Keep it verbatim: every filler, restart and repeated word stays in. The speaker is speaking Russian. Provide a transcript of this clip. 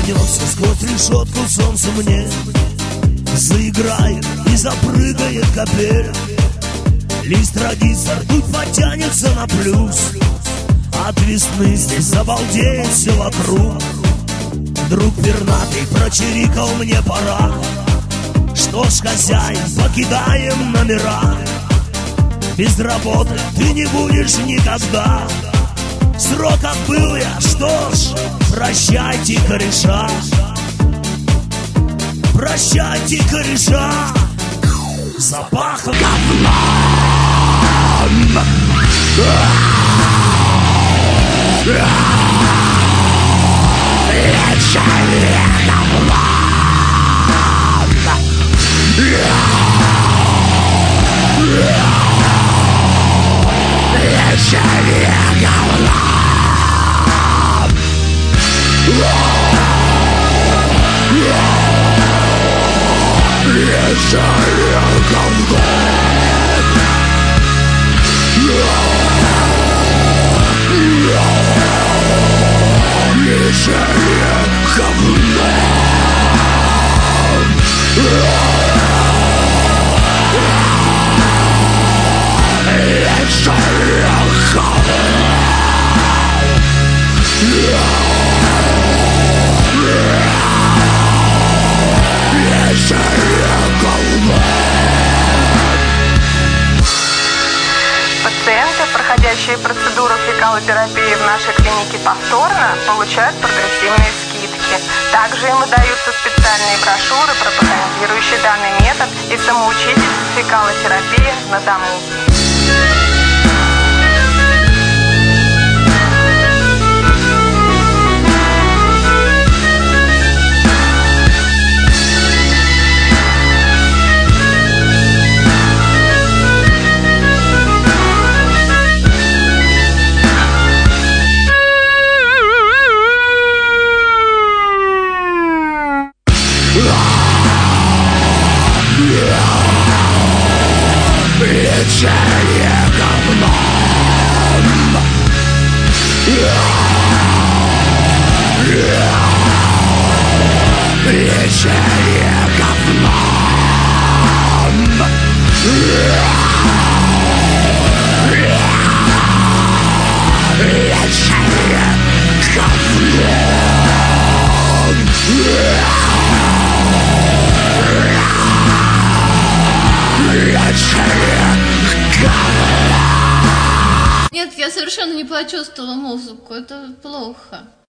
Пробьется сквозь решетку солнце мне, заиграет и запрыгает капель. Лист традиций тут потянется на плюс. От весны здесь забалдеет все вокруг. Друг пернатый прочирикал, мне пора. Что ж, хозяин, покидаем номера. Без работы ты не будешь никогда. Срок отбыл я, что ж, прощайте, кореша. Прощайте, кореша. Запахло говном. Вечерний говном. Вечерний говном. Пациенты, проходящие процедуру фекалотерапии в нашей клинике повторно, получают прогрессивные скидки. Также им выдаются специальные брошюры, пропагандирующие данный метод и самоучительство фекалотерапии на дому. Вечернее говно. Вечернее говно. Вечернее говно. Нет, я совершенно не почувствовала музыку, это плохо.